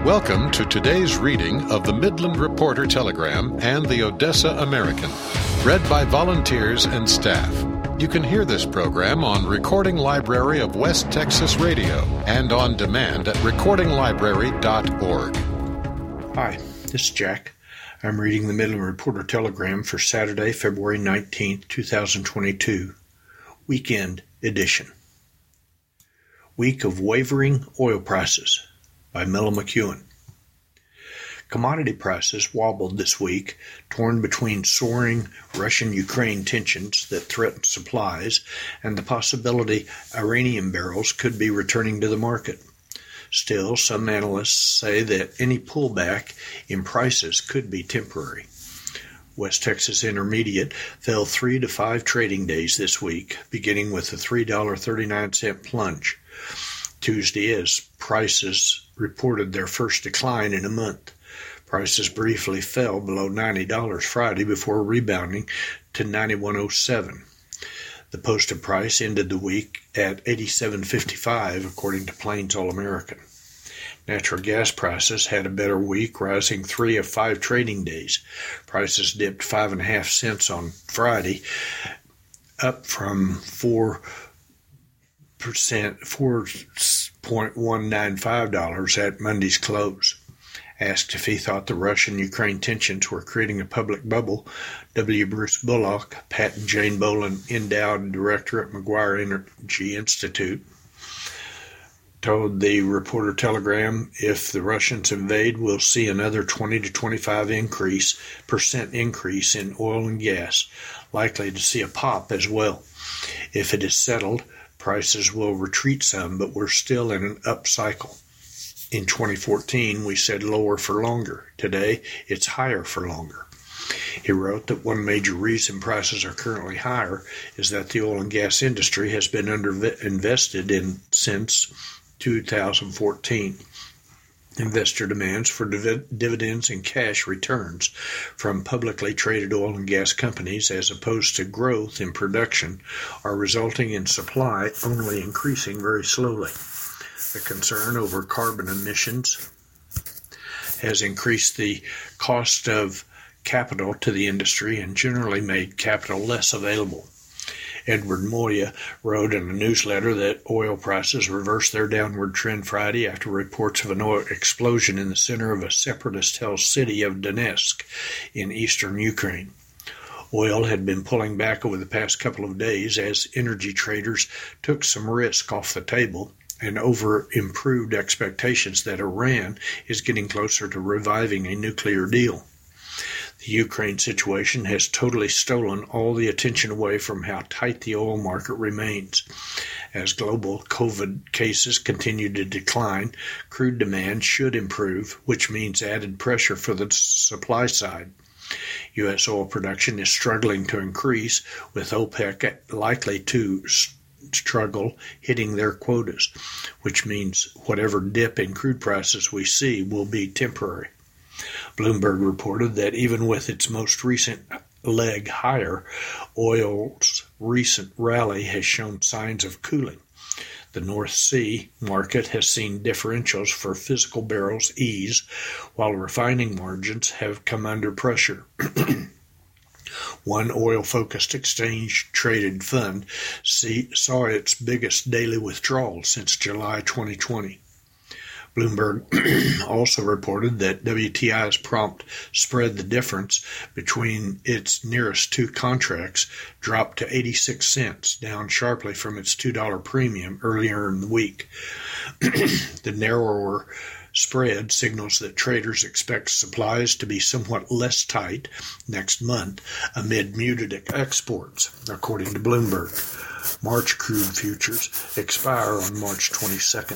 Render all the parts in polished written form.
Welcome to today's reading of the Midland Reporter Telegram and the Odessa American, read by volunteers and staff. You can hear this program on Recording Library of West Texas Radio and on demand at recordinglibrary.org. Hi, this is Jack. I'm reading the Midland Reporter Telegram for Saturday, February 19th, 2022, Weekend Edition. Week of Wavering Oil Prices by Miller McEwen. Commodity prices wobbled this week, torn between soaring Russian-Ukraine tensions that threaten supplies and the possibility Iranian barrels could be returning to the market. Still, some analysts say that any pullback in prices could be temporary. West Texas Intermediate fell 3 to 5 trading days this week, beginning with a $3.39 plunge Tuesday as prices reported their first decline in a month. Prices briefly fell below $90 Friday before rebounding to $91.07. The posted price ended the week at $87.55, according to Plains All American. Natural gas prices had a better week, rising 3 of 5 trading days. Prices dipped 5.5 cents on Friday, up from $4.195 at Monday's close. Asked if he thought the Russian-Ukraine tensions were creating a public bubble, W. Bruce Bullock, Pat and Jane Boland endowed director at McGuire Energy Institute, told the Reporter Telegram, if the Russians invade, we'll see another 20 to 25% increase in oil and gas, likely to see a pop as well. If it is settled, prices will retreat some, but we're still in an up cycle. In 2014, we said lower for longer. Today, it's higher for longer. He wrote that one major reason prices are currently higher is that the oil and gas industry has been underinvested in since 2014. Investor demands for dividends and cash returns from publicly traded oil and gas companies as opposed to growth in production are resulting in supply only increasing very slowly. The concern over carbon emissions has increased the cost of capital to the industry and generally made capital less available. Edward Moya wrote in a newsletter that oil prices reversed their downward trend Friday after reports of an oil explosion in the center of a separatist-held city of Donetsk in eastern Ukraine. Oil had been pulling back over the past couple of days as energy traders took some risk off the table and over improved expectations that Iran is getting closer to reviving a nuclear deal. The Ukraine situation has totally stolen all the attention away from how tight the oil market remains. As global COVID cases continue to decline, crude demand should improve, which means added pressure for the supply side. U.S. oil production is struggling to increase, with OPEC likely to struggle hitting their quotas, which means whatever dip in crude prices we see will be temporary. Bloomberg reported that even with its most recent leg higher, oil's recent rally has shown signs of cooling. The North Sea market has seen differentials for physical barrels ease, while refining margins have come under pressure. One oil-focused exchange-traded fund saw its biggest daily withdrawal since July 2020. Bloomberg also reported that WTI's prompt spread the difference between its nearest two contracts dropped to 86 cents, down sharply from its $2 premium earlier in the week. The narrower spread signals that traders expect supplies to be somewhat less tight next month amid muted exports, according to Bloomberg. March crude futures expire on March 22nd.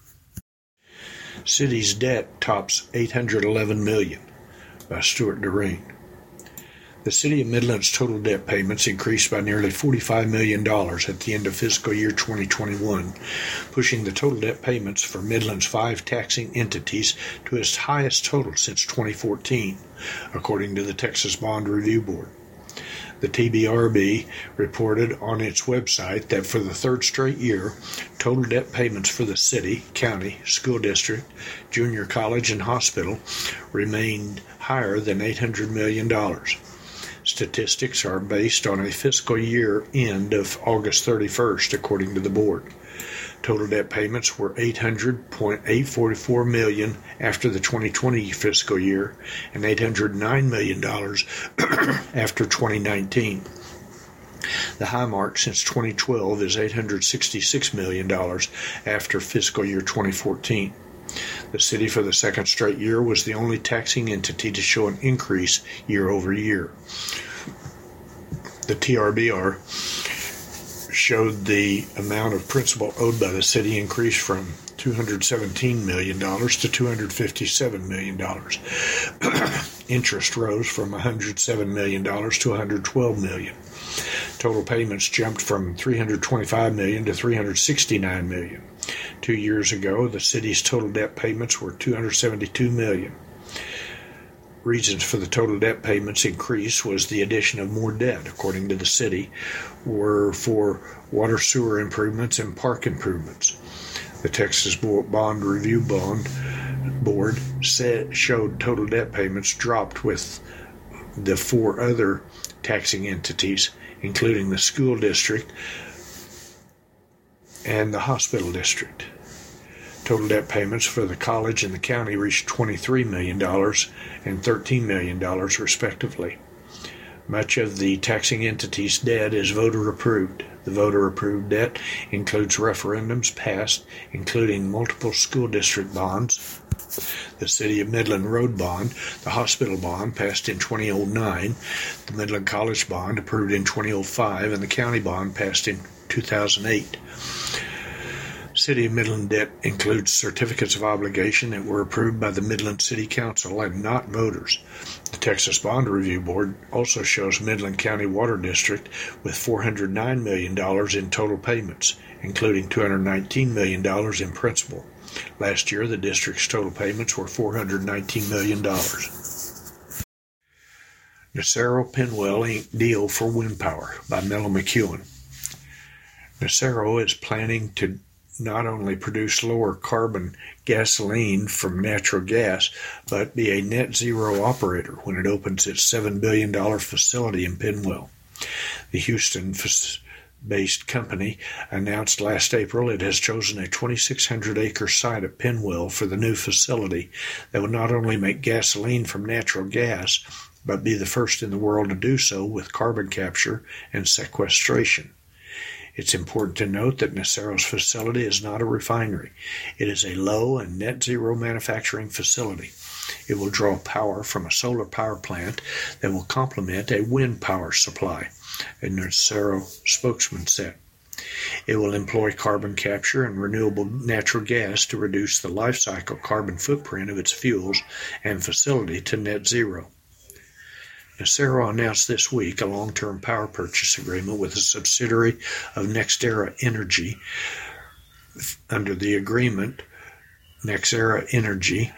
City's debt tops $811 million by Stuart Durain. The City of Midland's total debt payments increased by nearly $45 million at the end of fiscal year 2021, pushing the total debt payments for Midland's 5 taxing entities to its highest total since 2014, according to the Texas Bond Review Board. The TBRB reported on its website that for the third straight year, total debt payments for the city, county, school district, junior college, and hospital remained higher than $800 million. Statistics are based on a fiscal year end of August 31st, according to the board. Total debt payments were $800.844 million after the 2020 fiscal year and $809 million after 2019. The high mark since 2012 is $866 million after fiscal year 2014. The city for the second straight year was the only taxing entity to show an increase year over year. The TRBR showed the amount of principal owed by the city increased from $217 million to $257 million. Interest rose from $107 million to $112 million. Total payments jumped from $325 million to $369 million. 2 years ago, the city's total debt payments were $272 million. Reasons for the total debt payments increase was the addition of more debt, according to the city, were for water sewer improvements and park improvements. The Texas Bond Review Board showed total debt payments dropped with the four other taxing entities, including the school district and the hospital district. Total debt payments for the college and the county reached $23 million and $13 million, respectively. Much of the taxing entity's debt is voter-approved. The voter-approved debt includes referendums passed, including multiple school district bonds, the City of Midland Road Bond, the hospital bond passed in 2009, the Midland College bond approved in 2005, and the county bond passed in 2008. City of Midland debt includes certificates of obligation that were approved by the Midland City Council and not voters. The Texas Bond Review Board also shows Midland County Water District with $409 million in total payments, including $219 million in principal. Last year, the district's total payments were $419 million. Nacero-Penwell Inc. Deal for Wind Power by Melo McEwen. Nacero is planning to not only produce lower carbon gasoline from natural gas, but be a net zero operator when it opens its $7 billion facility in Penwell. The Houston-based company announced last April it has chosen a 2,600-acre site at Penwell for the new facility that will not only make gasoline from natural gas, but be the first in the world to do so with carbon capture and sequestration. It's important to note that Nacero's facility is not a refinery. It is a low and net zero manufacturing facility. It will draw power from a solar power plant that will complement a wind power supply, a Nacero spokesman said. It will employ carbon capture and renewable natural gas to reduce the life cycle carbon footprint of its fuels and facility to net zero. Nacero announced this week a long-term power purchase agreement with a subsidiary of NextEra Energy. Under the agreement, NextEra Energy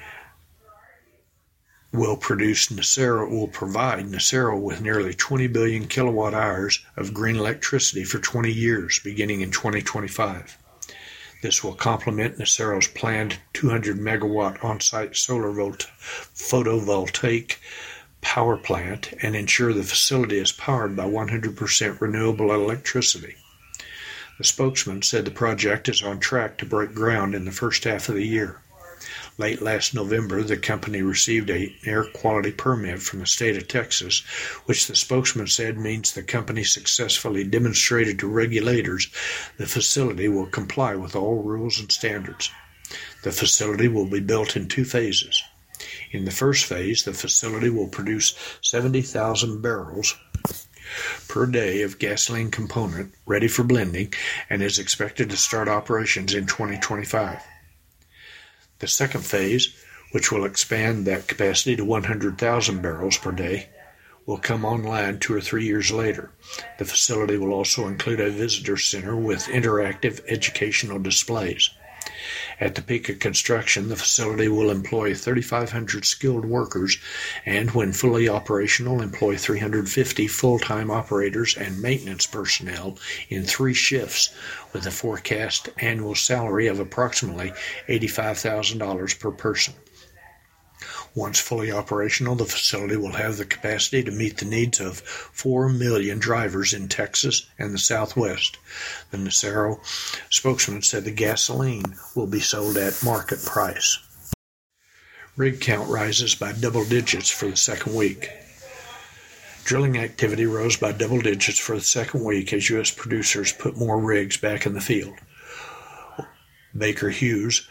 will provide Nacero with nearly 20 billion kilowatt hours of green electricity for 20 years, beginning in 2025. This will complement Nacero's planned 200-megawatt on-site solar photovoltaic power plant and ensure the facility is powered by 100% renewable electricity. The spokesman said the project is on track to break ground in the first half of the year. Late last November, the company received an air quality permit from the state of Texas, which the spokesman said means the company successfully demonstrated to regulators the facility will comply with all rules and standards. The facility will be built in 2 phases. In the first phase, the facility will produce 70,000 barrels per day of gasoline component ready for blending and is expected to start operations in 2025. The second phase, which will expand that capacity to 100,000 barrels per day, will come online 2 or 3 years later. The facility will also include a visitor center with interactive educational displays. At the peak of construction, the facility will employ 3,500 skilled workers and, when fully operational, employ 350 full-time operators and maintenance personnel in 3 shifts, with a forecast annual salary of approximately $85,000 per person. Once fully operational, the facility will have the capacity to meet the needs of 4 million drivers in Texas and the Southwest. The Nacero spokesman said the gasoline will be sold at market price. Rig count rises by double digits for the second week. Drilling activity rose by double digits for the second week as U.S. producers put more rigs back in the field. Baker Hughes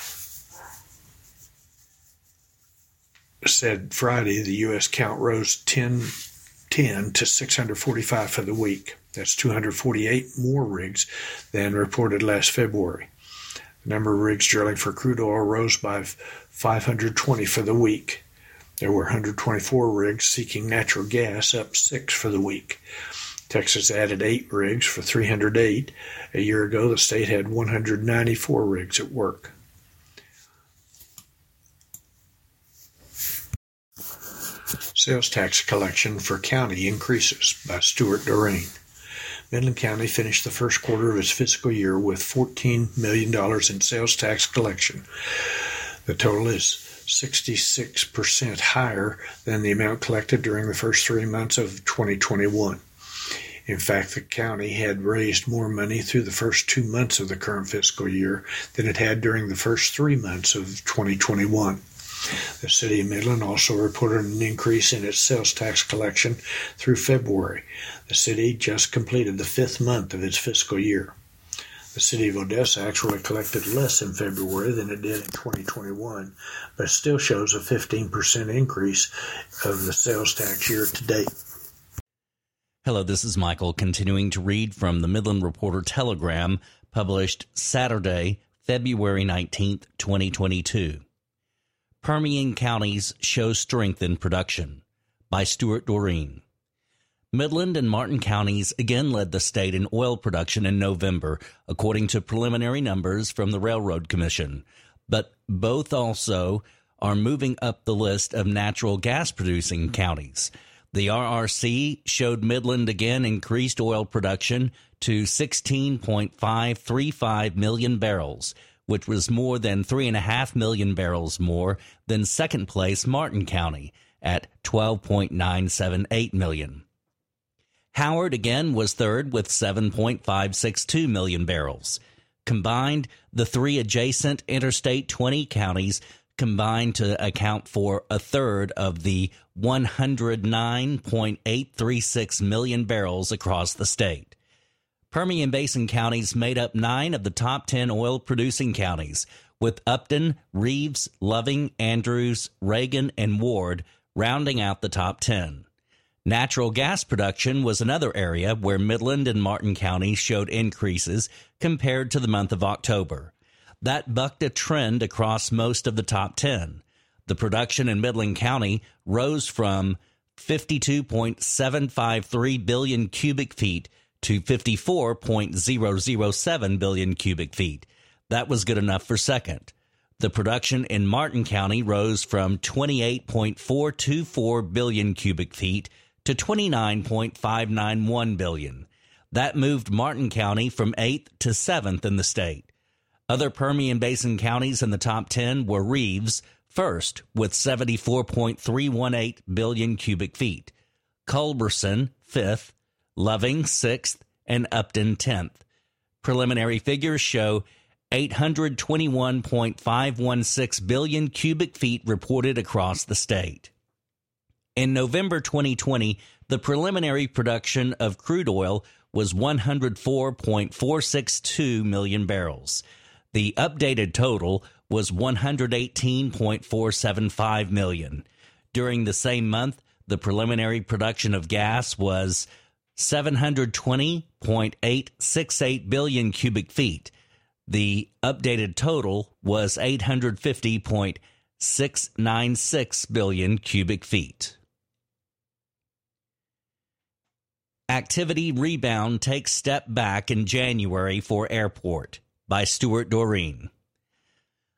said Friday the U.S. count rose 10 to 645 for the week. That's 248 more rigs than reported last February. The number of rigs drilling for crude oil rose by 520 for the week. There were 124 rigs seeking natural gas, up 6 for the week. Texas added 8 rigs for 308. A year ago, the state had 194 rigs at work. Sales tax collection for county increases by Stuart Doreen. Midland County finished the first quarter of its fiscal year with $14 million in sales tax collection. The total is 66% higher than the amount collected during the first 3 months of 2021. In fact, the county had raised more money through the first 2 months of the current fiscal year than it had during the first 3 months of 2021. The city of Midland also reported an increase in its sales tax collection through February. The city just completed the 5th month of its fiscal year. The city of Odessa actually collected less in February than it did in 2021, but still shows a 15% increase of the sales tax year to date. Hello, this is Michael, continuing to read from the Midland Reporter Telegram, published Saturday, February 19th, 2022. Permian counties show strength in production, by Stuart Doreen. Midland and Martin counties again led the state in oil production in November, according to preliminary numbers from the Railroad Commission. But both also are moving up the list of natural gas producing counties. The RRC showed Midland again increased oil production to 16.535 million barrels, which was more than 3.5 million barrels more than second place Martin County at 12.978 million. Howard again was third with 7.562 million barrels. Combined, the 3 adjacent Interstate 20 counties combined to account for a third of the 109.836 million barrels across the state. Permian Basin counties made up 9 of the top 10 oil-producing counties, with Upton, Reeves, Loving, Andrews, Reagan, and Ward rounding out the top 10. Natural gas production was another area where Midland and Martin counties showed increases compared to the month of October. That bucked a trend across most of the top 10. The production in Midland County rose from 52.753 billion cubic feet to 54.007 billion cubic feet. That was good enough for second. The production in Martin County rose from 28.424 billion cubic feet to 29.591 billion. That moved Martin County from 8th to 7th in the state. Other Permian Basin counties in the top 10 were Reeves, first, with 74.318 billion cubic feet. Culberson, 5th. Loving, 6th, and Upton, 10th. Preliminary figures show 821.516 billion cubic feet reported across the state. In November 2020, the preliminary production of crude oil was 104.462 million barrels. The updated total was 118.475 million. During the same month, the preliminary production of gas was 720.868 billion cubic feet. The updated total was 850.696 billion cubic feet. Activity rebound takes step back in January for airport, by Stuart Doreen.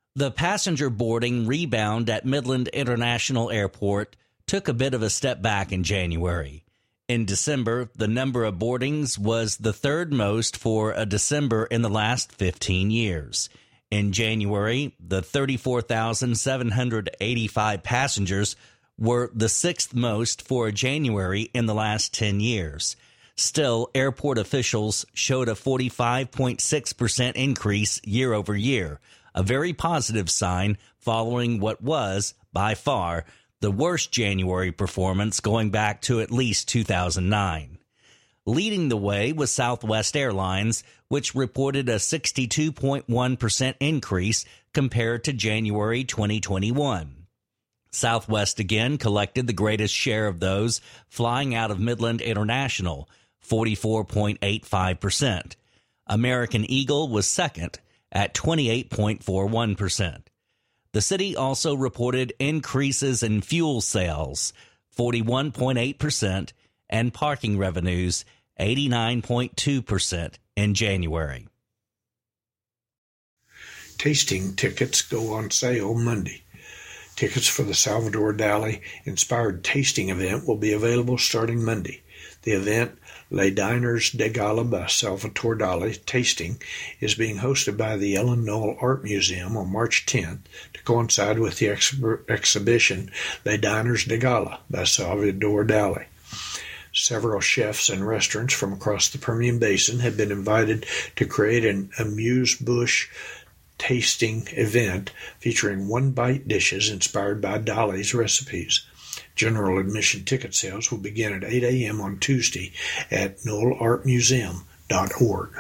The passenger boarding rebound at Midland International Airport took a bit of a step back in January. In December, the number of boardings was the third most for a December in the last 15 years. In January, the 34,785 passengers were the sixth most for a January in the last 10 years. Still, airport officials showed a 45.6% increase year over year, a very positive sign following what was, by far, the worst January performance going back to at least 2009. Leading the way was Southwest Airlines, which reported a 62.1% increase compared to January 2021. Southwest again collected the greatest share of those flying out of Midland International, 44.85%. American Eagle was second at 28.41%. The city also reported increases in fuel sales, 41.8%, and parking revenues, 89.2% in January. Tasting tickets go on sale Monday. Tickets for the Salvador Dali-inspired tasting event will be available starting Monday. The event, Les Diners de Gala by Salvador Dali Tasting, is being hosted by the Ellen Knoll Art Museum on March 10th to coincide with the exhibition Les Diners de Gala by Salvador Dali. Several chefs and restaurants from across the Permian Basin have been invited to create an amuse-bouche tasting event featuring one-bite dishes inspired by Dali's recipes. General admission ticket sales will begin at 8 a.m. on Tuesday at knollartmuseum.org.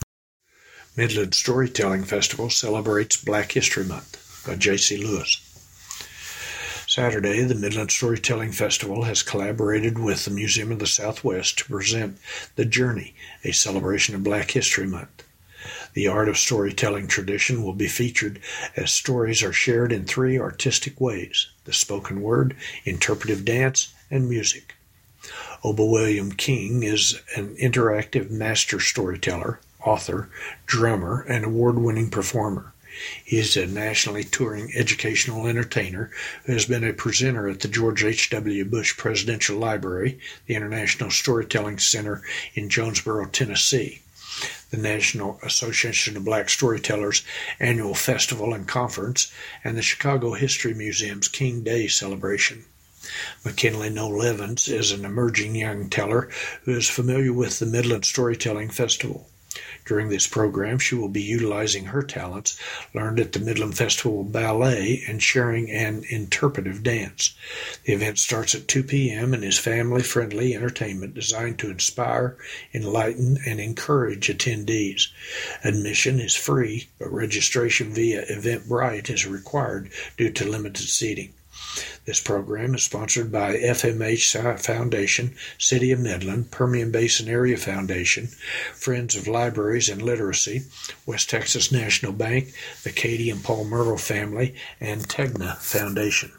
Midland Storytelling Festival celebrates Black History Month by J.C. Lewis. Saturday, the Midland Storytelling Festival has collaborated with the Museum of the Southwest to present The Journey, a celebration of Black History Month. The art of storytelling tradition will be featured as stories are shared in three artistic ways: the spoken word, interpretive dance, and music. Oba William King is an interactive master storyteller, author, drummer, and award-winning performer. He is a nationally touring educational entertainer who has been a presenter at the George H.W. Bush Presidential Library, the International Storytelling Center in Jonesboro, Tennessee, the National Association of Black Storytellers annual festival and conference, and the Chicago History Museum's King Day celebration. McKinley Noel Evans is an emerging young teller who is familiar with the Midland Storytelling Festival. During this program, she will be utilizing her talents learned at the Midland Festival Ballet and sharing an interpretive dance. The event starts at 2 p.m. and is family-friendly entertainment designed to inspire, enlighten, and encourage attendees. Admission is free, but registration via Eventbrite is required due to limited seating. This program is sponsored by FMH Foundation, City of Midland, Permian Basin Area Foundation, Friends of Libraries and Literacy, West Texas National Bank, the Katie and Paul Merle family, and Tegna Foundation.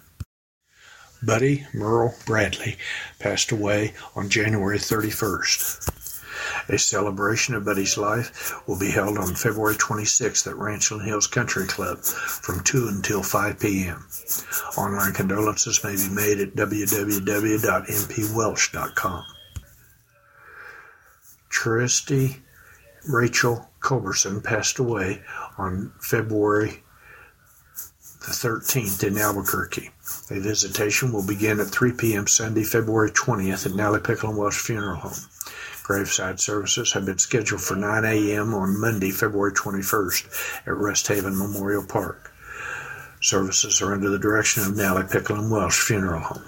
Buddy Merle Bradley passed away on January 31st. A celebration of Buddy's life will be held on February 26th at Ranchland Hills Country Club from 2 until 5 p.m. Online condolences may be made at www.mpwelsh.com. Tristy Rachel Culberson passed away on February the 13th in Albuquerque. A visitation will begin at 3 p.m. Sunday, February 20th at Nally Pickle and Welsh Funeral Home. Graveside services have been scheduled for 9 a.m. on Monday, February 21st at Rest Haven Memorial Park. Services are under the direction of Nally Pickle and Welsh Funeral Home.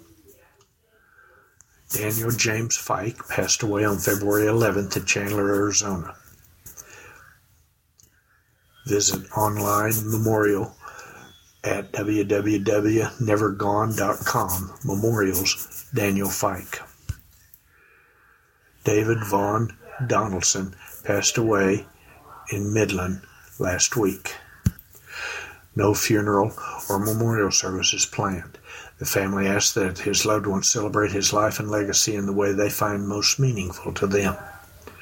Daniel James Fike passed away on February 11th in Chandler, Arizona. Visit online memorial at www.nevergone.com. Memorials Daniel Fike. David Vaughn Donaldson passed away in Midland last week. No funeral or memorial service is planned. The family asks that his loved ones celebrate his life and legacy in the way they find most meaningful to them.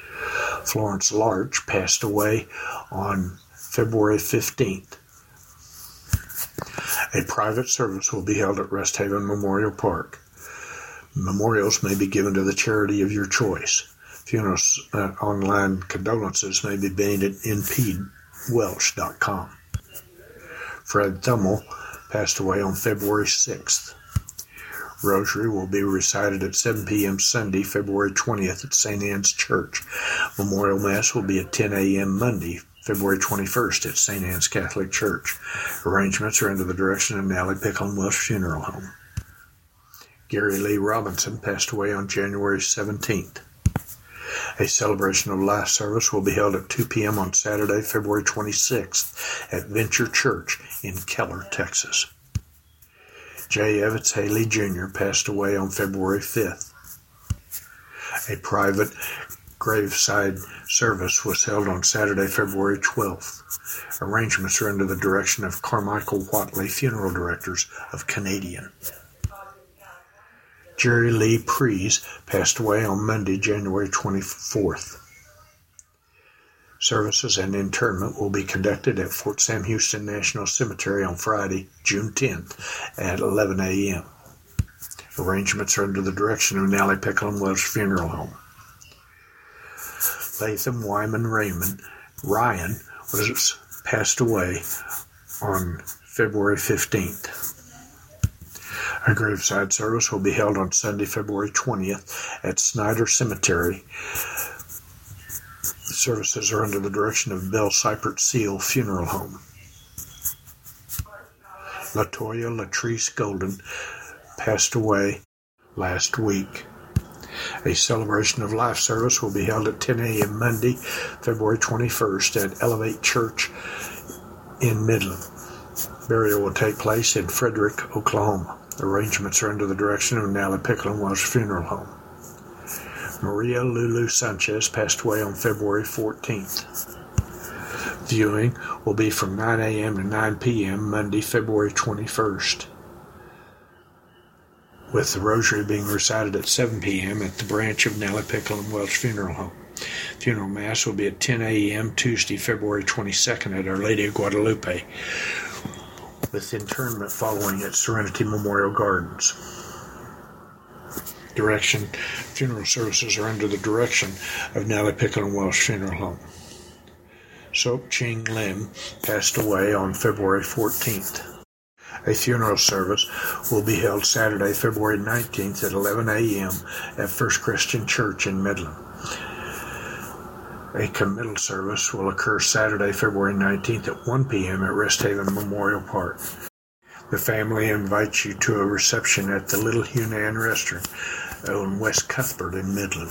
Florence Larch passed away on February 15th. A private service will be held at Rest Haven Memorial Park. Memorials may be given to the charity of your choice. Funerals online condolences may be made at npwelsh.com. Fred Thummel passed away on February 6th. Rosary will be recited at 7 p.m. Sunday, February 20th at St. Anne's Church. Memorial Mass will be at 10 a.m. Monday, February 21st at St. Anne's Catholic Church. Arrangements are under the direction of Nally Pickle and Welsh Funeral Home. Gary Lee Robinson passed away on January 17th. A celebration of life service will be held at 2 p.m. on Saturday, February 26th at Venture Church in Keller, Texas. J. Evans Haley Jr. passed away on February 5th. A private graveside service was held on Saturday, February 12th. Arrangements are under the direction of Carmichael Watley, Funeral Directors of Canadian. Jerry Lee Prees passed away on Monday, January 24th. Services and interment will be conducted at Fort Sam Houston National Cemetery on Friday, June 10th at 11 a.m. Arrangements are under the direction of Nally Pickle and Welsh Funeral Home. Latham Wyman Ryan was passed away on February 15th. A graveside service will be held on Sunday, February 20th at Snyder Cemetery. The services are under the direction of Bell Seipert Seal Funeral Home. LaToya Latrice Golden passed away last week. A celebration of life service will be held at 10 a.m. Monday, February 21st at Elevate Church in Midland. Burial will take place in Frederick, Oklahoma. Arrangements are under the direction of Nally Pickle and Welsh Funeral Home. Maria Lulu Sanchez passed away on February 14th. Viewing will be from 9 a.m. to 9 p.m. Monday, February 21st, with the rosary being recited at 7 p.m. at the branch of Nally Pickle and Welsh Funeral Home. Funeral Mass will be at 10 a.m. Tuesday, February 22nd at Our Lady of Guadalupe, with interment following at Serenity Memorial Gardens. Funeral services are under the direction of Nally Pickle and Welsh Funeral Home. Sok Ching Lim passed away on February 14th. A funeral service will be held Saturday, February 19th at 11 a.m. at First Christian Church in Midland. A committal service will occur Saturday, February 19th at 1 p.m. at Rest Haven Memorial Park. The family invites you to a reception at the Little Hunan Restaurant on West Cuthbert in Midland.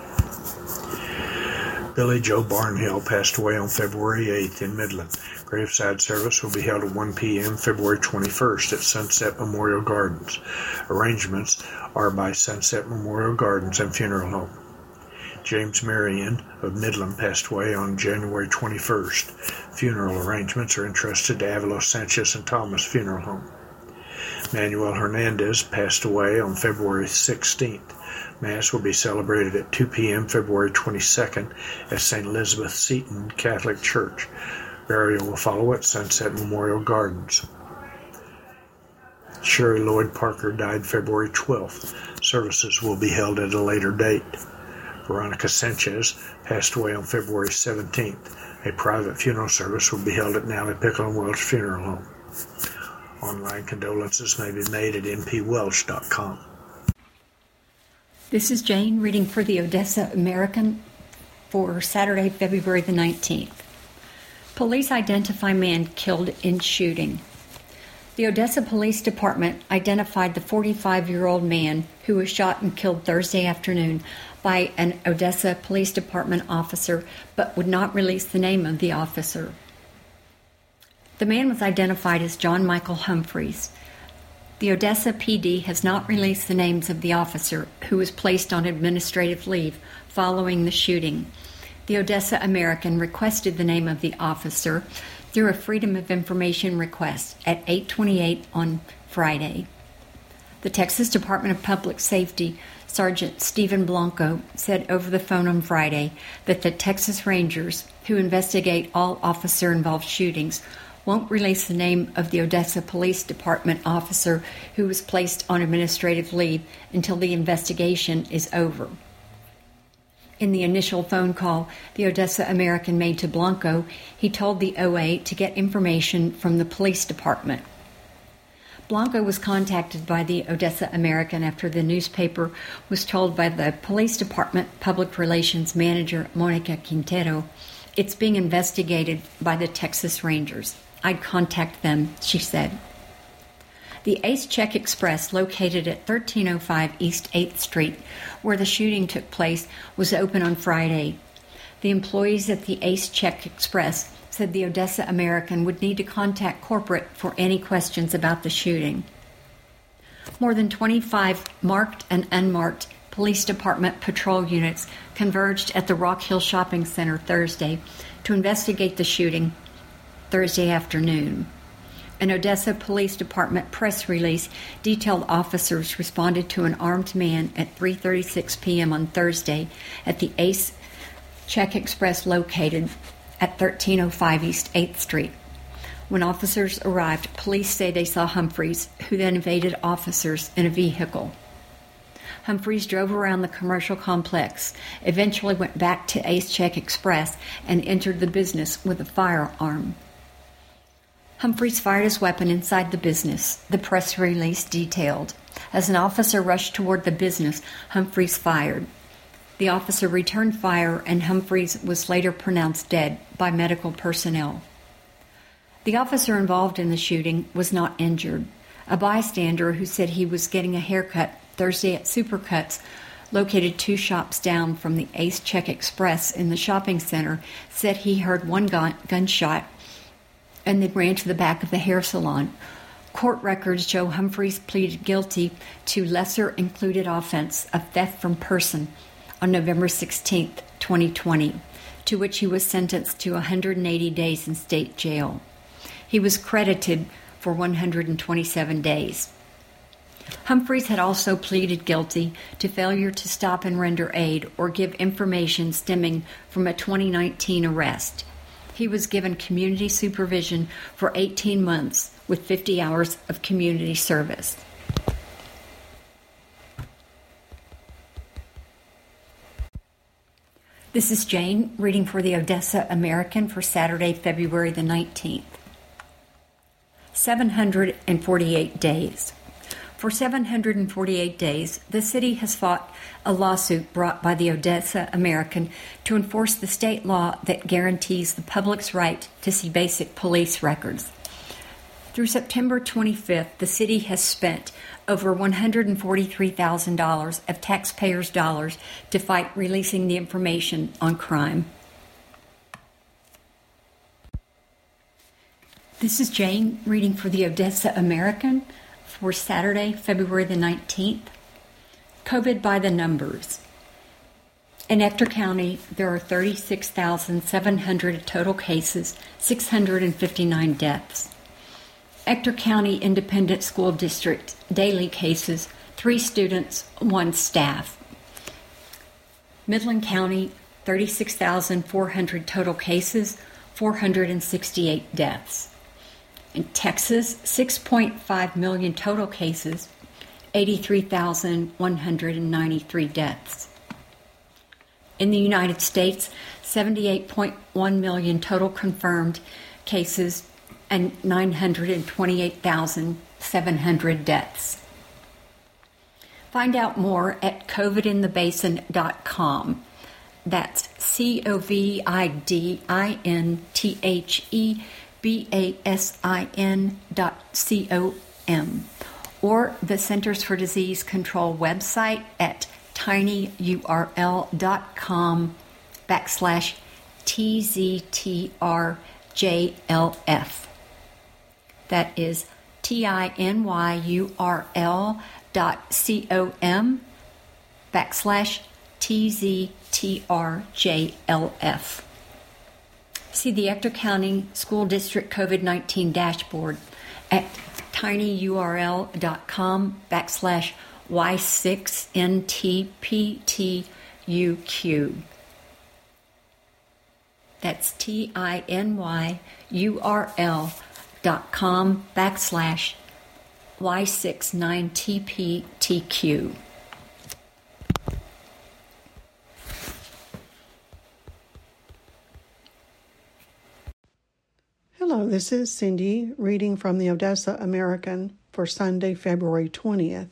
Billy Joe Barnhill passed away on February 8th in Midland. Graveside service will be held at 1 p.m. February 21st at Sunset Memorial Gardens. Arrangements are by Sunset Memorial Gardens and Funeral Home. James Marion of Midland passed away on January 21st. Funeral arrangements are entrusted to Avalos Sanchez and Thomas Funeral Home. Manuel Hernandez passed away on February 16th. Mass will be celebrated at 2 p.m. February 22nd at St. Elizabeth Seton Catholic Church. Burial will follow at Sunset Memorial Gardens. Sherry Lloyd Parker died February 12th. Services will be held at a later date. Veronica Sanchez passed away on February 17th. A private funeral service will be held at Nally Pickle and Welsh Funeral Home. Online condolences may be made at npwelsh.com. This is Jane reading for the Odessa American for Saturday, February the 19th. Police identify man killed in shooting. The Odessa Police Department identified the 45-year-old man who was shot and killed Thursday afternoon by an Odessa Police Department officer, but would not release the name of the officer. The man was identified as John Michael Humphreys. The Odessa PD has not released the names of the officer, who was placed on administrative leave following the shooting. The Odessa American requested the name of the officer through a Freedom of Information request at 8:28 on Friday. The Texas Department of Public Safety Sergeant Stephen Blanco said over the phone on Friday that the Texas Rangers, who investigate all officer-involved shootings, won't release the name of the Odessa Police Department officer who was placed on administrative leave until the investigation is over. In the initial phone call the Odessa American made to Blanco, he told the OA to get information from the police department. Blanco was contacted by the Odessa American after the newspaper was told by the police department public relations manager, Monica Quintero, it's being investigated by the Texas Rangers. I'd contact them, she said. The Ace Check Express, located at 1305 East 8th Street, where the shooting took place, was open on Friday. The employees at the Ace Check Express said the Odessa American would need to contact corporate for any questions about the shooting. More than 25 marked and unmarked police department patrol units converged at the Rock Hill Shopping Center Thursday to investigate the shooting Thursday afternoon. An Odessa Police Department press release detailed officers responded to an armed man at 3:36 p.m. on Thursday at the Ace Check Express located at 1305 East 8th Street. When officers arrived, police say they saw Humphreys, who then evaded officers in a vehicle. Humphreys drove around the commercial complex, eventually went back to Ace Check Express, and entered the business with a firearm. Humphreys fired his weapon inside the business, the press release detailed. As an officer rushed toward the business, Humphreys fired. The officer returned fire, and Humphreys was later pronounced dead by medical personnel. The officer involved in the shooting was not injured. A bystander who said he was getting a haircut Thursday at Supercuts, located 2 shops down from the Ace Check Express in the shopping center, said he heard one gunshot and then ran to the back of the hair salon. Court records show Humphreys pleaded guilty to lesser included offense of theft from person on November 16, 2020, to which he was sentenced to 180 days in state jail. He was credited for 127 days. Humphreys had also pleaded guilty to failure to stop and render aid or give information stemming from a 2019 arrest. He was given community supervision for 18 months with 50 hours of community service. This is Jane reading for the Odessa American for Saturday, February the 19th. 748 days. For 748 days, the city has fought a lawsuit brought by the Odessa American to enforce the state law that guarantees the public's right to see basic police records. Through September 25th, the city has spent over $143,000 of taxpayers' dollars to fight releasing the information on crime. This is Jane reading for the Odessa American for Saturday, February the 19th. COVID by the numbers. In Ector County, there are 36,700 total cases, 659 deaths. Ector County Independent School District, daily cases, 3 students, 1 staff. Midland County, 36,400 total cases, 468 deaths. In Texas, 6.5 million total cases, 83,193 deaths. In the United States, 78.1 million total confirmed cases and 928,700 deaths. Find out more at covidinthebasin.com. That's covidinthebasin.com, or the Centers for Disease Control website at tinyurl.com/TZTRJLF. That is tinyurl.com/TZTRJLF. See the Ector County School District COVID-19 dashboard at tinyurl.com/Y6NTPTUQ. That's tinyurl.com/ facebook.com/Y69TPTQ. Hello, this is Cindy reading from the Odessa American for Sunday, February 20th.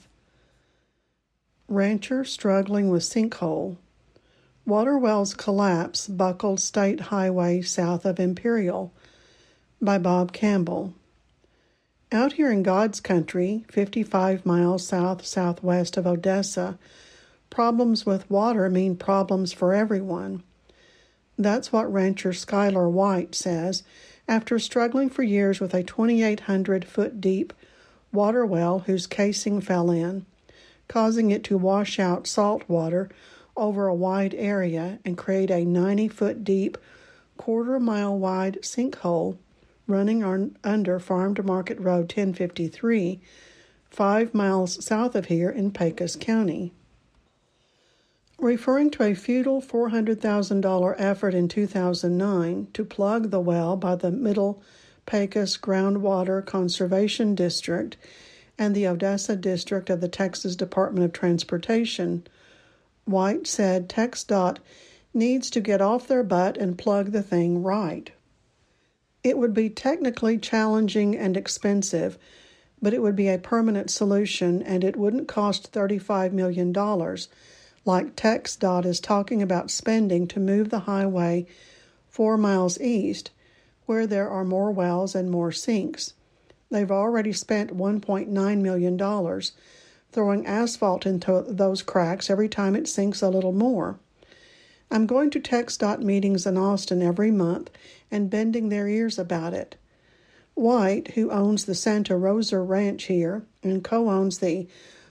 Rancher struggling with sinkhole. Water wells collapse buckled state highway south of Imperial by Bob Campbell. Out here in God's country, 55 miles southwest of Odessa, problems with water mean problems for everyone. That's what rancher Skylar White says after struggling for years with a 2,800-foot-deep water well whose casing fell in, causing it to wash out salt water over a wide area and create a 90-foot-deep, quarter-mile-wide sinkhole running under Farm to Market Road 1053, 5 miles south of here in Pecos County. Referring to a futile $400,000 effort in 2009 to plug the well by the Middle Pecos Groundwater Conservation District and the Odessa District of the Texas Department of Transportation, White said TxDOT needs to get off their butt and plug the thing right. It would be technically challenging and expensive, but it would be a permanent solution and it wouldn't cost $35 million, like TxDOT is talking about spending to move the highway 4 miles east, where there are more wells and more sinks. They've already spent $1.9 million, throwing asphalt into those cracks every time it sinks a little more. I'm going to TxDOT meetings in Austin every month and bending their ears about it. White, who owns the Santa Rosa Ranch here and co-owns the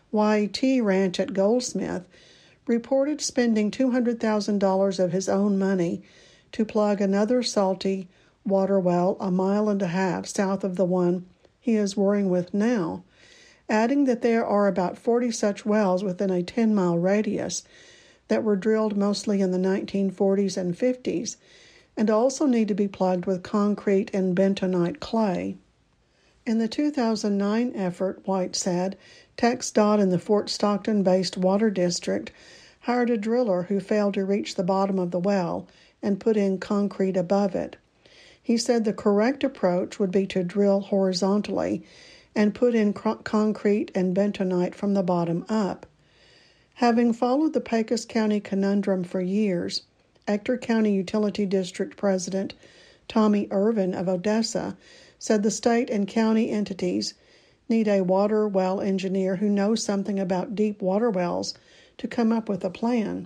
YT Ranch at Goldsmith, reported spending $200,000 of his own money to plug another salty water well 1.5 miles south of the one he is worrying with now, adding that there are about 40 such wells within a 10-mile radius that were drilled mostly in the 1940s and 50s and also need to be plugged with concrete and bentonite clay. In the 2009 effort, White said, TxDOT in the Fort Stockton-based Water District hired a driller who failed to reach the bottom of the well and put in concrete above it. He said the correct approach would be to drill horizontally and put in concrete and bentonite from the bottom up. Having followed the Pecos County conundrum for years, Ector County Utility District President Tommy Irvin of Odessa said the state and county entities need a water well engineer who knows something about deep water wells to come up with a plan.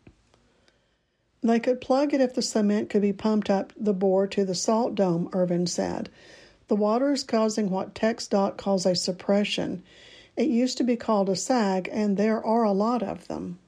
They could plug it if the cement could be pumped up the bore to the salt dome, Irvin said. The water is causing what TxDOT calls a suppression. It used to be called a sag, and there are a lot of them.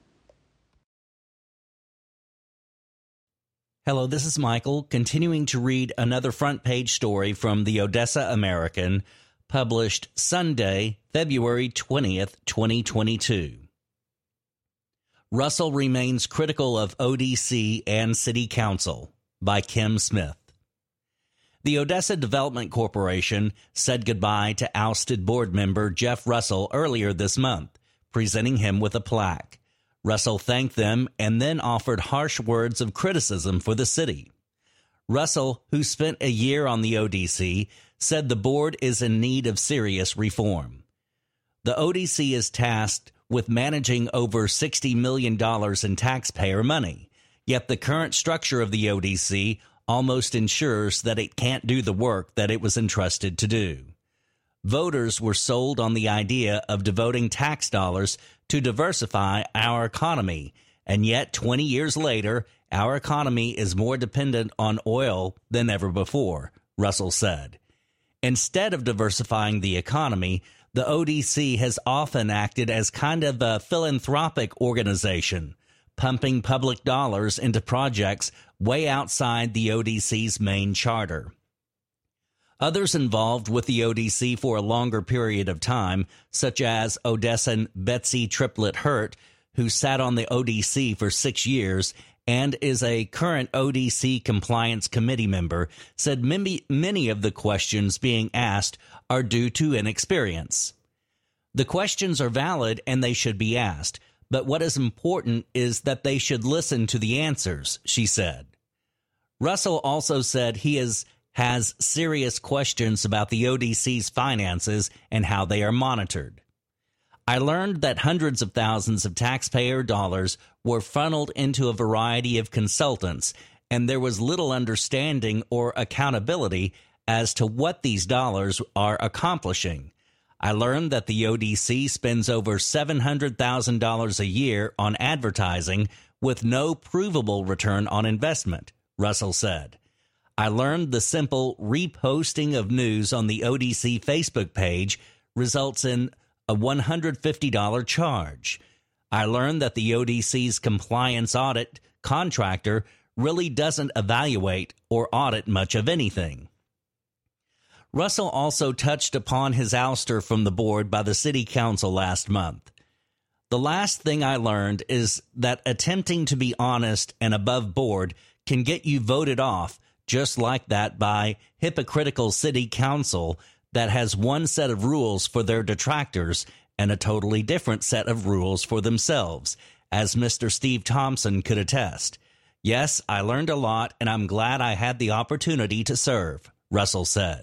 Hello, this is Michael, continuing to read another front page story from the Odessa American, published Sunday, February 20th, 2022. Russell remains critical of ODC and City Council, by Kim Smith. The Odessa Development Corporation said goodbye to ousted board member Jeff Russell earlier this month, presenting him with a plaque. Russell thanked them and then offered harsh words of criticism for the city. Russell, who spent a year on the ODC, said the board is in need of serious reform. The ODC is tasked with managing over $60 million in taxpayer money, yet the current structure of the ODC almost ensures that it can't do the work that it was entrusted to do. Voters were sold on the idea of devoting tax dollars to diversify our economy, and yet 20 years later, our economy is more dependent on oil than ever before, Russell said. Instead of diversifying the economy, the ODC has often acted as kind of a philanthropic organization, pumping public dollars into projects way outside the ODC's main charter. Others involved with the ODC for a longer period of time, such as Odessan Betsy Triplett Hurt, who sat on the ODC for 6 years, and is a current ODC Compliance Committee member, said many of the questions being asked are due to inexperience. The questions are valid and they should be asked, but what is important is that they should listen to the answers, she said. Russell also said he has serious questions about the ODC's finances and how they are monitored. I learned that hundreds of thousands of taxpayer dollars were funneled into a variety of consultants, and there was little understanding or accountability as to what these dollars are accomplishing. I learned that the ODC spends over $700,000 a year on advertising with no provable return on investment, Russell said. I learned the simple reposting of news on the ODC Facebook page results in a $150 charge. I learned that the ODC's compliance audit contractor really doesn't evaluate or audit much of anything. Russell also touched upon his ouster from the board by the city council last month. The last thing I learned is that attempting to be honest and above board can get you voted off just like that by hypocritical city council that has one set of rules for their detractors and a totally different set of rules for themselves, as Mr. Steve Thompson could attest. Yes, I learned a lot, and I'm glad I had the opportunity to serve, Russell said.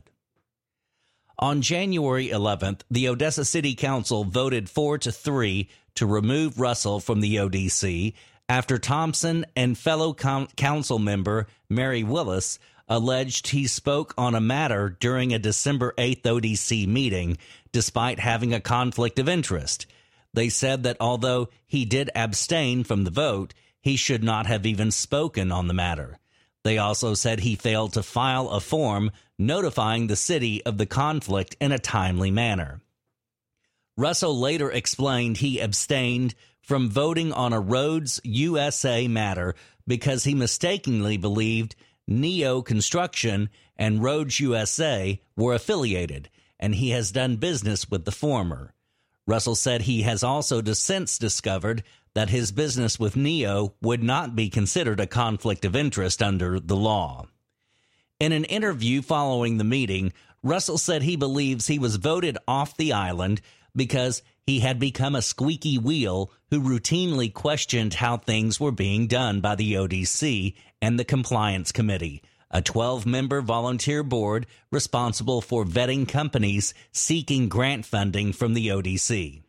On January 11th, the Odessa City Council voted 4-3 to remove Russell from the ODC after Thompson and fellow council member Mary Willis alleged he spoke on a matter during a December 8th ODC meeting despite having a conflict of interest. They said that although he did abstain from the vote, he should not have even spoken on the matter. They also said he failed to file a form notifying the city of the conflict in a timely manner. Russell later explained he abstained from voting on a Roads USA matter because he mistakenly believed Neo Construction and Roads USA were affiliated, and he has done business with the former. Russell said he has also since discovered that his business with Neo would not be considered a conflict of interest under the law. In an interview following the meeting, Russell said he believes he was voted off the island because he had become a squeaky wheel who routinely questioned how things were being done by the ODC and the Compliance Committee, a 12-member volunteer board responsible for vetting companies seeking grant funding from the ODC.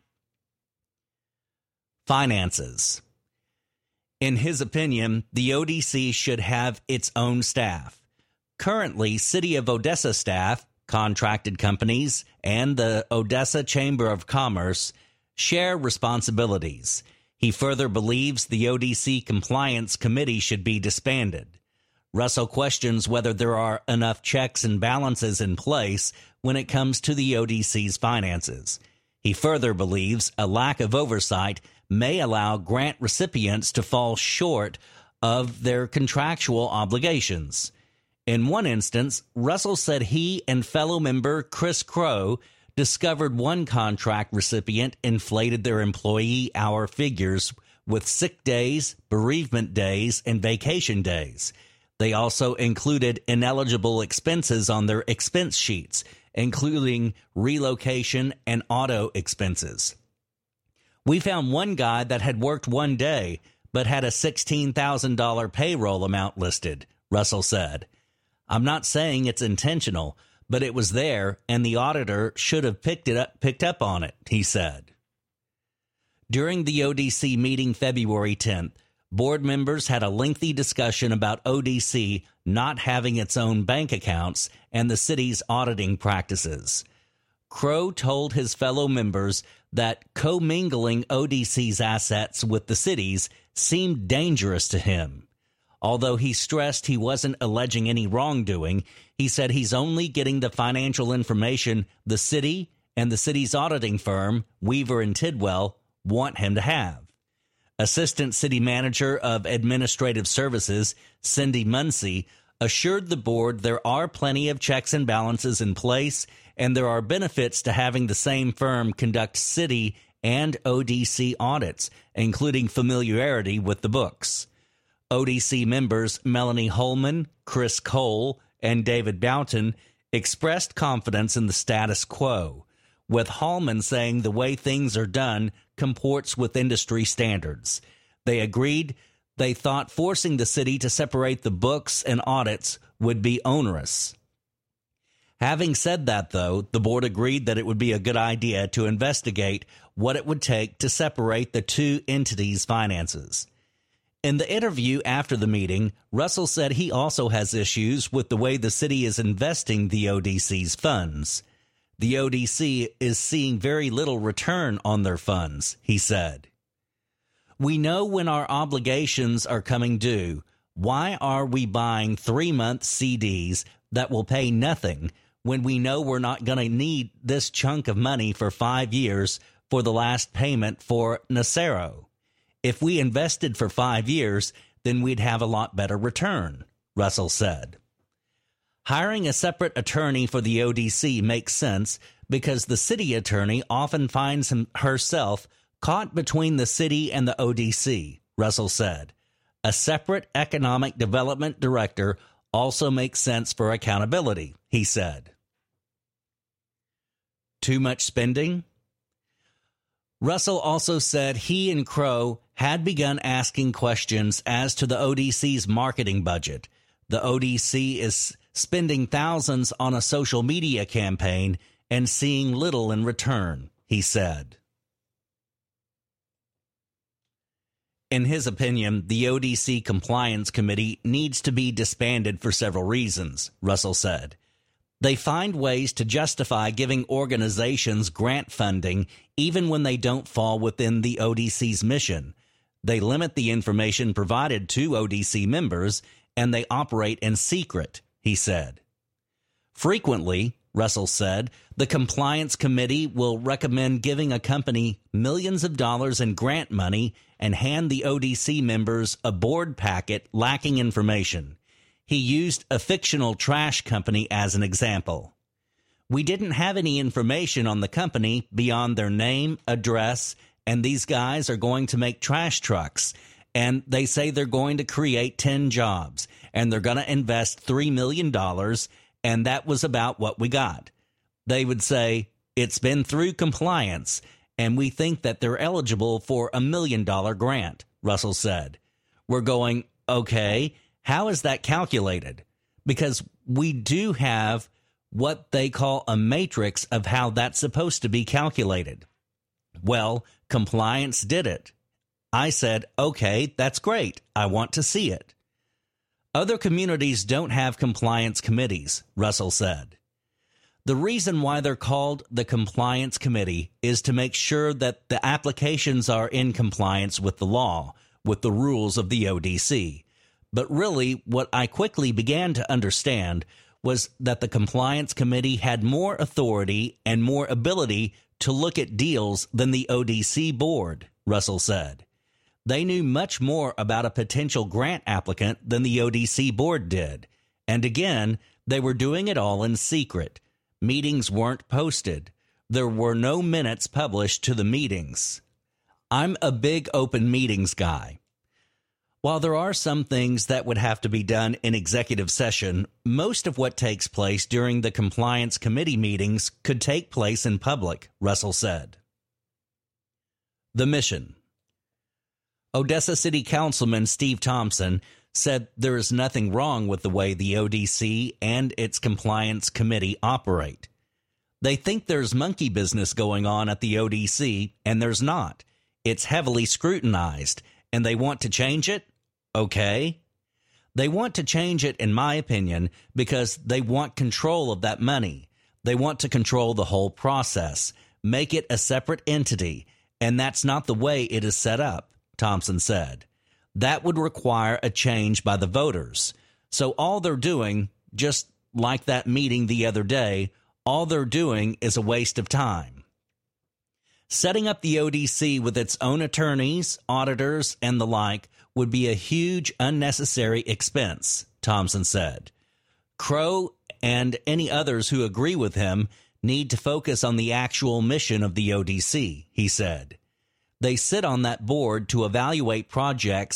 Finances. In his opinion, the ODC should have its own staff. Currently, City of Odessa staff, contracted companies, and the Odessa Chamber of Commerce share responsibilities. He further believes the ODC Compliance Committee should be disbanded. Russell questions whether there are enough checks and balances in place when it comes to the ODC's finances. He further believes a lack of oversight may allow grant recipients to fall short of their contractual obligations. In one instance, Russell said he and fellow member Chris Crow discovered one contract recipient inflated their employee hour figures with sick days, bereavement days, and vacation days. They also included ineligible expenses on their expense sheets, including relocation and auto expenses. We found one guy that had worked one day but had a $16,000 payroll amount listed, Russell said. I'm not saying it's intentional, but it was there, and the auditor should have picked up on it, he said. During the ODC meeting February 10th, board members had a lengthy discussion about ODC not having its own bank accounts and the city's auditing practices. Crow told his fellow members that commingling ODC's assets with the city's seemed dangerous to him. Although he stressed he wasn't alleging any wrongdoing, he said he's only getting the financial information the city and the city's auditing firm, Weaver and Tidwell, want him to have. Assistant City Manager of Administrative Services, Cindy Muncy, assured the board there are plenty of checks and balances in place, and there are benefits to having the same firm conduct city and ODC audits, including familiarity with the books. ODC members Melanie Holman, Chris Cole, and David Boughton expressed confidence in the status quo, with Holman saying the way things are done comports with industry standards. They agreed they thought forcing the city to separate the books and audits would be onerous. Having said that, though, the board agreed that it would be a good idea to investigate what it would take to separate the two entities' finances. In the interview after the meeting, Russell said he also has issues with the way the city is investing the ODC's funds. The ODC is seeing very little return on their funds, he said. We know when our obligations are coming due. Why are we buying 3-month CDs that will pay nothing when we know we're not going to need this chunk of money for 5 years for the last payment for Nacero? If we invested for 5 years, then we'd have a lot better return, Russell said. Hiring a separate attorney for the ODC makes sense because the city attorney often finds herself caught between the city and the ODC, Russell said. A separate economic development director also makes sense for accountability, he said. Too much spending? Russell also said he and Crow had begun asking questions as to the ODC's marketing budget. The ODC is spending thousands on a social media campaign and seeing little in return, he said. In his opinion, the ODC Compliance Committee needs to be disbanded for several reasons, Russell said. They find ways to justify giving organizations grant funding even when they don't fall within the ODC's mission. They limit the information provided to ODC members, and they operate in secret, he said. Frequently, Russell said, the Compliance Committee will recommend giving a company millions of dollars in grant money and hand the ODC members a board packet lacking information. He used a fictional trash company as an example. We didn't have any information on the company beyond their name, address, and these guys are going to make trash trucks, and they say they're going to create 10 jobs, and they're going to invest $3 million, and that was about what we got. They would say, it's been through compliance, and we think that they're eligible for $1 million grant, Russell said. We're going, okay, how is that calculated? Because we do have what they call a matrix of how that's supposed to be calculated. Well, compliance did it. I said, okay, that's great. I want to see it. Other communities don't have compliance committees, Russell said. The reason why they're called the Compliance Committee is to make sure that the applications are in compliance with the law, with the rules of the ODC. But really, what I quickly began to understand was that the Compliance Committee had more authority and more ability to look at deals than the ODC board, Russell said. They knew much more about a potential grant applicant than the ODC board did. And again, they were doing it all in secret. Meetings weren't posted. There were no minutes published to the meetings. I'm a big open meetings guy. While there are some things that would have to be done in executive session, most of what takes place during the Compliance Committee meetings could take place in public, Russell said. The mission. Odessa City Councilman Steve Thompson said there is nothing wrong with the way the ODC and its Compliance Committee operate. They think there's monkey business going on at the ODC, and there's not. It's heavily scrutinized, and they want to change it? Okay. They want to change it, in my opinion, because they want control of that money. They want to control the whole process, make it a separate entity, and that's not the way it is set up, Thompson said. That would require a change by the voters. So all they're doing, just like that meeting the other day, all they're doing is a waste of time. Setting up the ODC with its own attorneys, auditors, and the like would be a huge unnecessary expense, Thompson said. Crow and any others who agree with him need to focus on the actual mission of the ODC, he said. They sit on that board to evaluate projects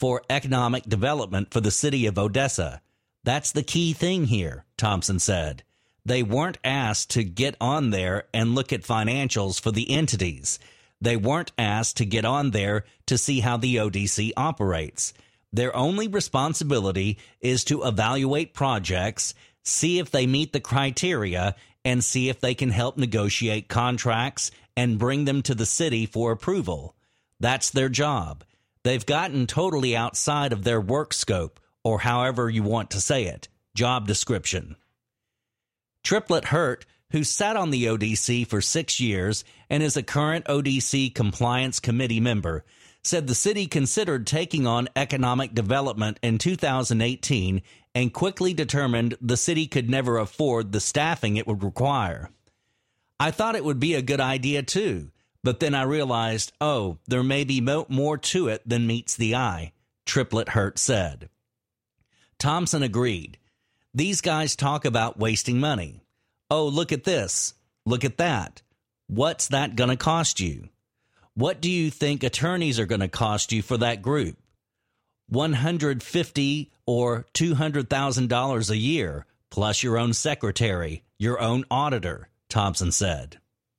for economic development for the city of Odessa. That's the key thing here, Thompson said. They weren't asked to get on there and look at financials for the entities. They weren't asked to get on there to see how the ODC operates. Their only responsibility is to evaluate projects, see if they meet the criteria, and see if they can help negotiate contracts and bring them to the city for approval. That's their job. They've gotten totally outside of their work scope, or however you want to say it, job description. Triplett Hurt, who sat on the ODC for 6 years and is a current ODC Compliance Committee member, said the city considered taking on economic development in 2018 and quickly determined the city could never afford the staffing it would require. I thought it would be a good idea too, but then I realized, there may be more to it than meets the eye, Triplett Hurt said. Thompson agreed. These guys talk about wasting money. Oh, look at this. Look at that. What's that going to cost you? What do you think attorneys are going to cost you for that group? $150,000 or $200,000 a year, plus your own secretary, your own auditor, Thompson said.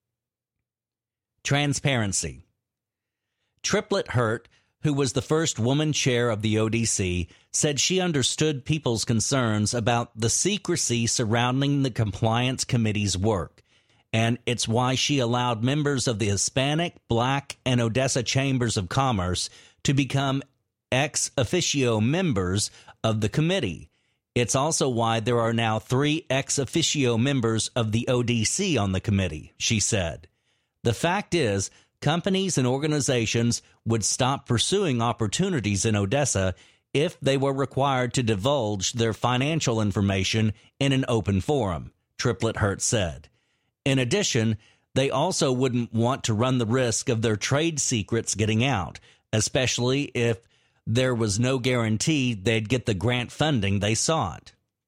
Transparency. Triplett Hurt, who was the first woman chair of the ODC, said she understood people's concerns about the secrecy surrounding the Compliance Committee's work, and it's why she allowed members of the Hispanic, Black, and Odessa Chambers of Commerce to become ex officio members of the committee. It's also why there are now 3 ex officio members of the ODC on the committee, she said. The fact is, companies and organizations would stop pursuing opportunities in Odessa if they were required to divulge their financial information in an open forum, Triplett Hurt said. In addition, they also wouldn't want to run the risk of their trade secrets getting out, especially if there was no guarantee they'd get the grant funding they sought.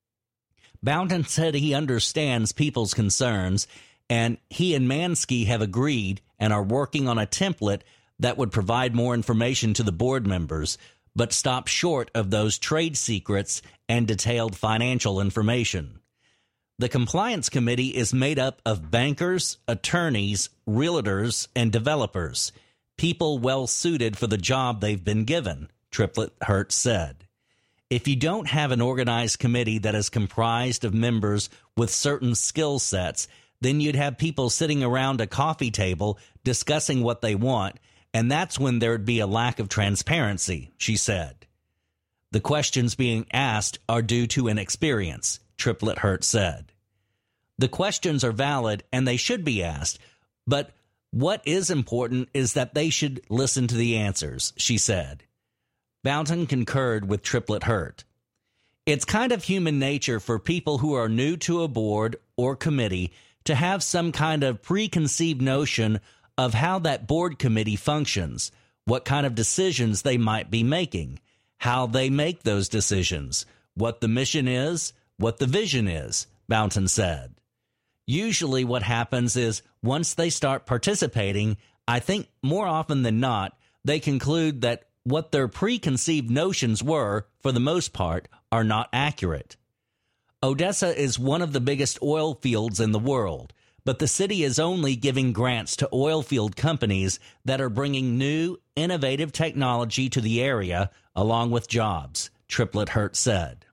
Bounton said he understands people's concerns, and he and Mansky have agreed and are working on a template that would provide more information to the board members, but stop short of those trade secrets and detailed financial information. The Compliance Committee is made up of bankers, attorneys, realtors, and developers, people well suited for the job they've been given, Triplett Hurt said. If you don't have an organized committee that is comprised of members with certain skill sets, then you'd have people sitting around a coffee table discussing what they want, and that's when there'd be a lack of transparency, she said. The questions being asked are due to inexperience, Triplett Hurt said. The questions are valid and they should be asked, but what is important is that they should listen to the answers, she said. Bounton concurred with Triplett Hurt. It's kind of human nature for people who are new to a board or committee to have some kind of preconceived notion of how that board committee functions, what kind of decisions they might be making, how they make those decisions, what the mission is, what the vision is, Bounton said. Usually what happens is once they start participating, I think more often than not, they conclude that what their preconceived notions were, for the most part, are not accurate. Odessa is one of the biggest oil fields in the world, but the city is only giving grants to oil field companies that are bringing new, innovative technology to the area, along with jobs, Triplett Hurt said.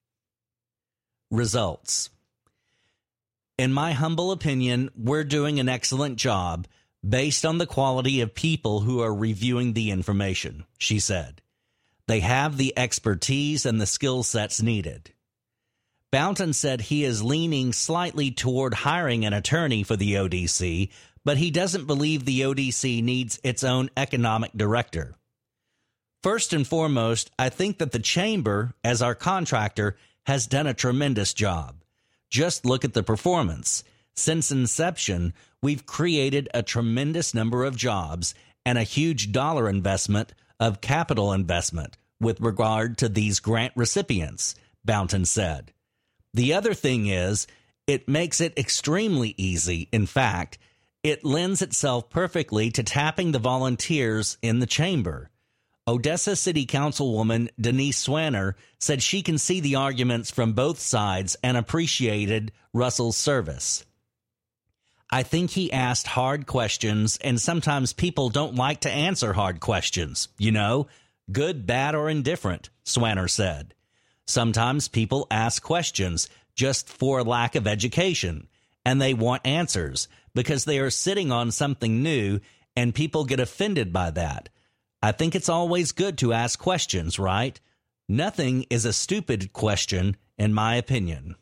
Results. In my humble opinion, we're doing an excellent job based on the quality of people who are reviewing the information, she said. They have the expertise and the skill sets needed. Bounton said he is leaning slightly toward hiring an attorney for the ODC, but he doesn't believe the ODC needs its own economic director. First and foremost, I think that the Chamber, as our contractor, has done a tremendous job. Just look at the performance. Since inception, we've created a tremendous number of jobs and a huge dollar investment of capital investment with regard to these grant recipients, Bounton said. The other thing is, it makes it extremely easy. In fact, it lends itself perfectly to tapping the volunteers in the chamber. Odessa City Councilwoman Denise Swanner said she can see the arguments from both sides and appreciated Russell's service. I think he asked hard questions, and sometimes people don't like to answer hard questions, good, bad, or indifferent, Swanner said. Sometimes people ask questions just for lack of education, and they want answers because they are sitting on something new, and people get offended by that. I think it's always good to ask questions, right? Nothing is a stupid question, in my opinion.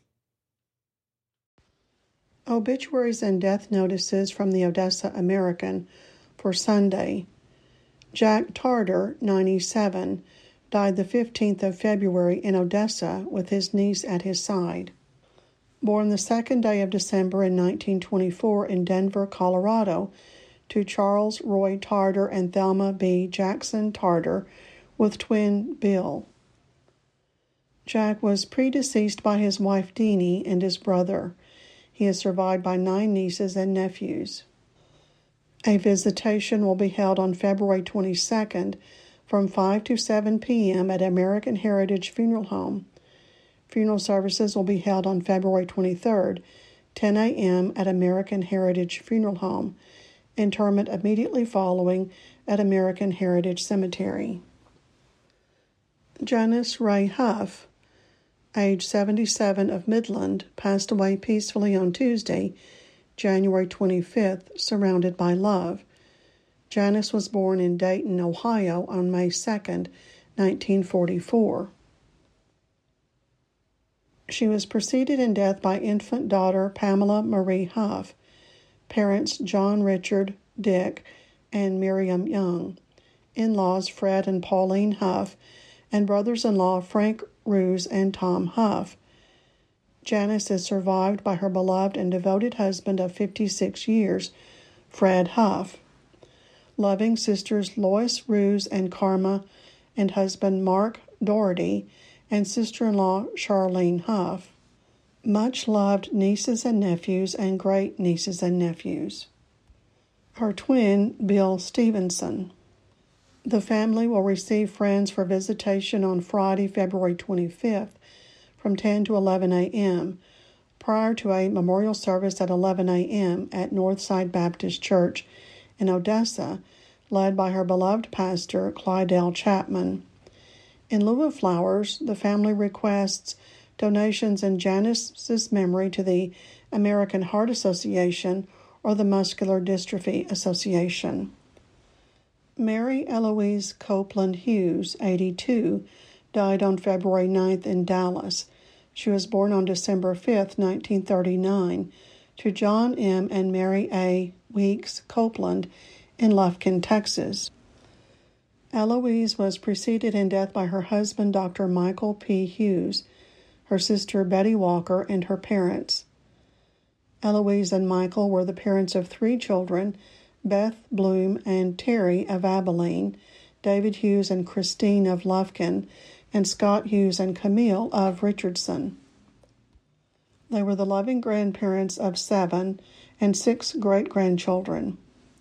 Obituaries and death notices from the Odessa American for Sunday. Jack Tarter, 97, died the 15th of February in Odessa with his niece at his side. Born the second day of December in 1924 in Denver, Colorado, to Charles Roy Tarter and Thelma B. Jackson Tarter, with twin Bill. Jack was predeceased by his wife Deanie and his brother. He is survived by 9 nieces and nephews. A visitation will be held on February 22nd from 5 to 7 p.m. at American Heritage Funeral Home. Funeral services will be held on February 23rd, 10 a.m. at American Heritage Funeral Home. Interment immediately following at American Heritage Cemetery. Janice Ray Huff, age 77, of Midland, passed away peacefully on Tuesday, January 25th, surrounded by love. Janice was born in Dayton, Ohio on May 2nd, 1944. She was preceded in death by infant daughter Pamela Marie Huff, parents John Richard Dick and Miriam Young, in-laws Fred and Pauline Huff, and brothers-in-law Frank Ruse and Tom Huff. Janice is survived by her beloved and devoted husband of 56 years, Fred Huff, loving sisters Lois Ruse and Karma, and husband Mark Doherty, and sister-in-law Charlene Huff. Much-loved nieces and nephews and great-nieces and nephews. Her twin, Bill Stevenson. The family will receive friends for visitation on Friday, February 25th from 10 to 11 a.m., prior to a memorial service at 11 a.m. at Northside Baptist Church in Odessa, led by her beloved pastor, Clydell Chapman. In lieu of flowers, the family requests donations in Janice's memory to the American Heart Association or the Muscular Dystrophy Association. Mary Eloise Copeland Hughes, 82, died on February 9th in Dallas. She was born on December 5th, 1939, to John M. and Mary A. Weeks Copeland in Lufkin, Texas. Eloise was preceded in death by her husband, Dr. Michael P. Hughes, her sister Betty Walker, and her parents. Eloise and Michael were the parents of 3 children, Beth Bloom and Terry of Abilene, David Hughes and Christine of Lufkin, and Scott Hughes and Camille of Richardson. They were the loving grandparents of 7 and 6 great-grandchildren.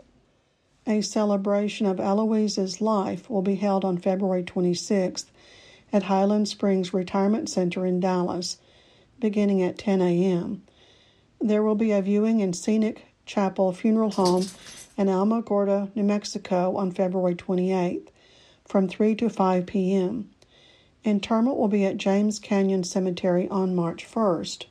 A celebration of Eloise's life will be held on February 26th at Highland Springs Retirement Center in Dallas, beginning at 10 a.m. There will be a viewing in Scenic Chapel Funeral Home in Alamogordo, New Mexico on February 28th from 3 to 5 p.m. Interment will be at James Canyon Cemetery on March 1st.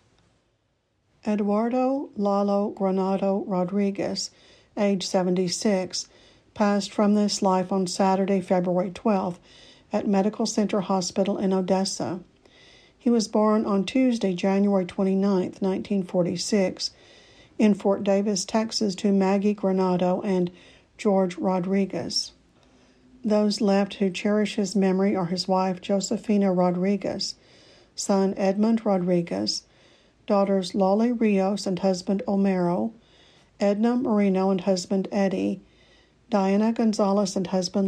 Eduardo Lalo Granado Rodriguez, age 76, passed from this life on Saturday, February 12th at Medical Center Hospital in Odessa. He was born on Tuesday, January 29th, 1946, in Fort Davis, Texas, to Maggie Granado and George Rodriguez. Those left who cherish his memory are his wife, Josefina Rodriguez, son Edmund Rodriguez, daughters Lolly Rios and husband Omero, Edna Marino and husband Eddie, Diana Gonzalez and husband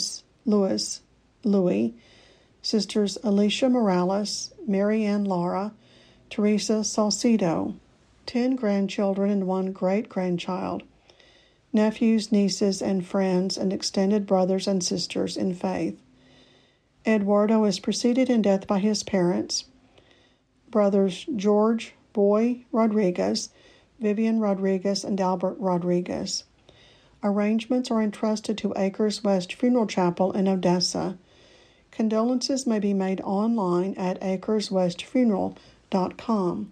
Louis, sisters Alicia Morales, Mary Ann Lara, Teresa Salcido, 10 grandchildren and 1 great-grandchild. nephews, nieces, and friends, and extended brothers and sisters in faith. Eduardo is preceded in death by his parents, brothers George Boy Rodriguez, Vivian Rodriguez, and Albert Rodriguez. Arrangements are entrusted to Acres West Funeral Chapel in Odessa. Condolences may be made online at acreswestfuneral.com.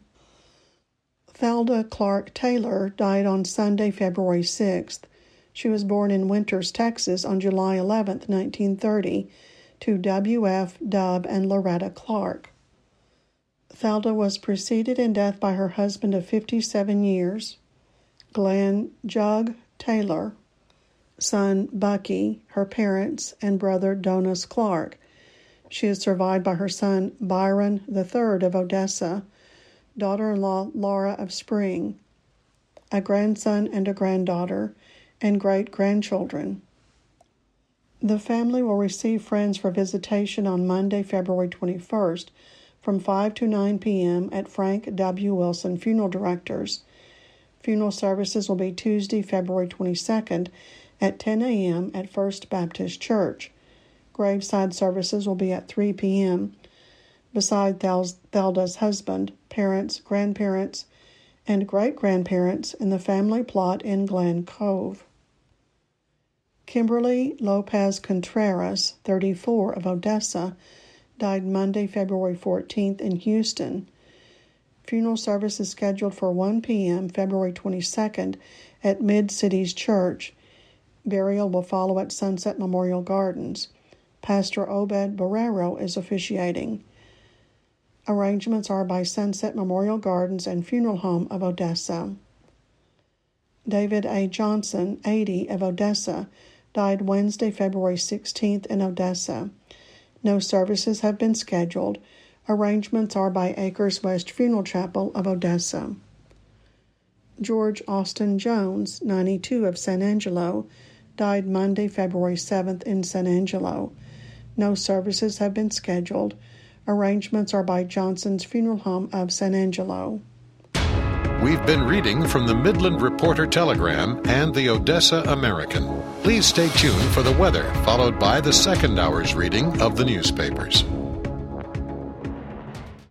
Thelda Clark Taylor died on Sunday, February 6th. She was born in Winters, Texas on July 11, 1930, to W.F., Dub, and Loretta Clark. Thelda was preceded in death by her husband of 57 years, Glenn Jug Taylor, son Bucky, her parents, and brother Donis Clark. She is survived by her son Byron III of Odessa, daughter-in-law Laura of Spring, a grandson and a granddaughter, and great-grandchildren. The family will receive friends for visitation on Monday, February 21st, from 5 to 9 p.m. at Frank W. Wilson Funeral Directors. Funeral services will be Tuesday, February 22nd at 10 a.m. at First Baptist Church. Graveside services will be at 3 p.m. beside Thelda's husband, parents, grandparents, and great-grandparents in the family plot in Glen Cove. Kimberly Lopez Contreras, 34, of Odessa, died Monday, February 14th in Houston. Funeral service is scheduled for 1 p.m. February 22nd at Mid-Cities Church. Burial will follow at Sunset Memorial Gardens. Pastor Obed Barrero is officiating. Arrangements are by Sunset Memorial Gardens and Funeral Home of Odessa. David A. Johnson, 80, of Odessa, died Wednesday, February 16th in Odessa. No services have been scheduled. Arrangements are by Acres West Funeral Chapel of Odessa. George Austin Jones, 92, of San Angelo, died Monday, February 7th in San Angelo. No services have been scheduled. Arrangements are by Johnson's Funeral Home of San Angelo. We've been reading from the Midland Reporter Telegram and the Odessa American. Please stay tuned for the weather, followed by the second hour's reading of the newspapers.